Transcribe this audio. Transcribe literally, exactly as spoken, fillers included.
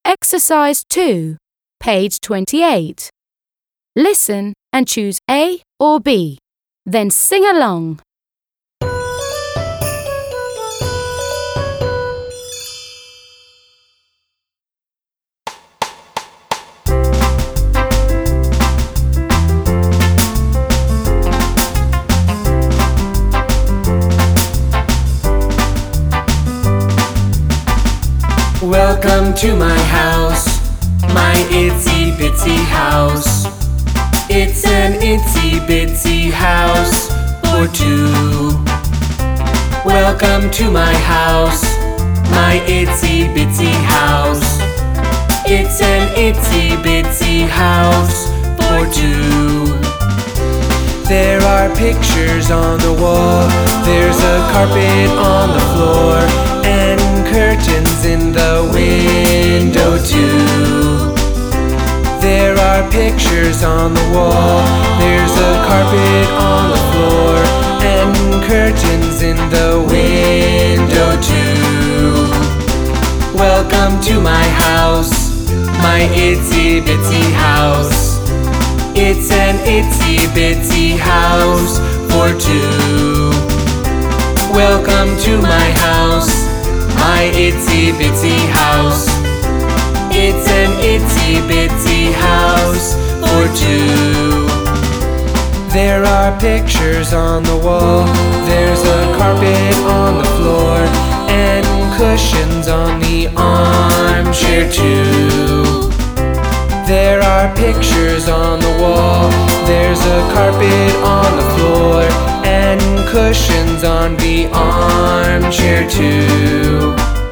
Exercise two, page twenty-eight. Listen and choose A or B. Then sing along. Welcome to my house, my itsy bitsy house. It's an itsy bitsy house for two. Welcome to my house, my itsy bitsy house. It's an itsy bitsy house for two. There are pictures on the wall, there's a carpet on the floor, and curtains in the window too. There are pictures on the wall, there's a carpet on the floor, and curtains in the window too. Welcome to my house, my itsy bitsy house. It's an itsy bitsy house for two. Welcome to my house, my itsy bitsy house. It's an itsy bitsy house for two. There are pictures on the wall, there's a carpet on the floor, and cushions on the armchair too. There are pictures on the wall, there's a carpet on the floor, and cushions on the armchair too.